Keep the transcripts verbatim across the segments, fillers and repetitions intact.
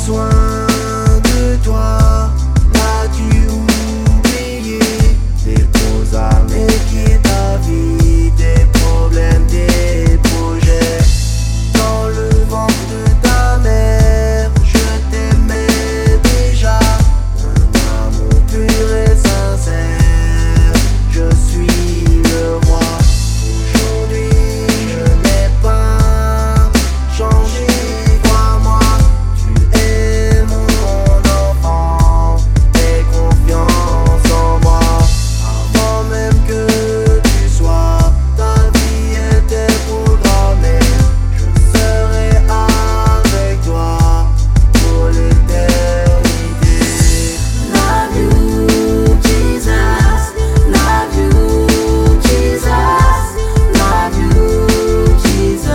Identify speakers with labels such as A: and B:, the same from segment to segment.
A: besoin de toi. L'as-tu oublié? Tes grosses armées qui est ta vie, tes problèmes, tes projets. Dans le ventre de ta mère, je t'aimais déjà. Un amour pur et sincère, je suis le roi. Aujourd'hui je n'ai pas changé, crois-moi. Tu es mon enfant, aie confiance en moi. Avant même que tu sois, ta vie était programmée. Je serai avec toi pour l'éternité.
B: Love you, Jesus. Love you, Jesus. Love you, Jesus.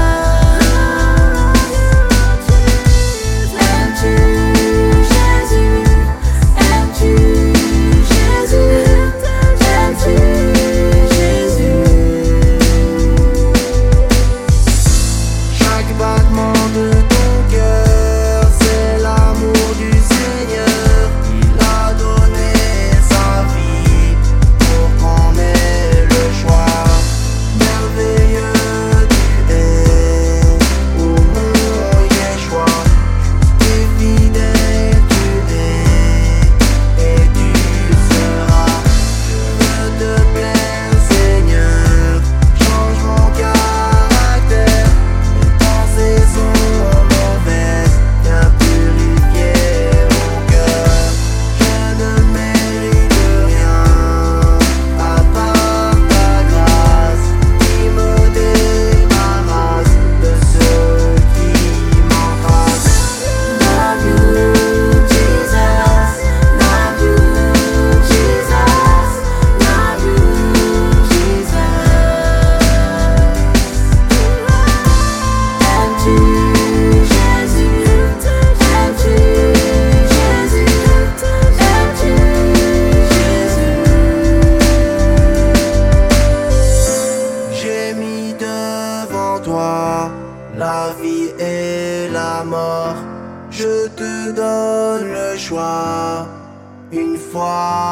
B: Aimes-tu Jésus? Aimes-tu Jésus? Aimes-tu Jésus?
A: Chaque battement de ton cœur, c'est l'amour du Seigneur. Il a donné sa vie pour qu'on ait le choix. Merveilleux tu es, ô mon Yeshua. Tu es fidèle, tu es et tu seras. Je te plains, Seigneur, change mon caractère. Mes pensées sont mauvaises, viens purifier mon cœur. Je ne mérite rien, à part ta grâce, qui me débarrasse de ceux qui m'embrassent.
B: Love you, Jesus. Love you, Jesus. Love you, Jesus. Aimes-tu Jésus? Aimes-tu Jésus? Aimes-tu Jésus?
A: J'ai mis devant toi la vie et la mort. Je te donne le choix une fois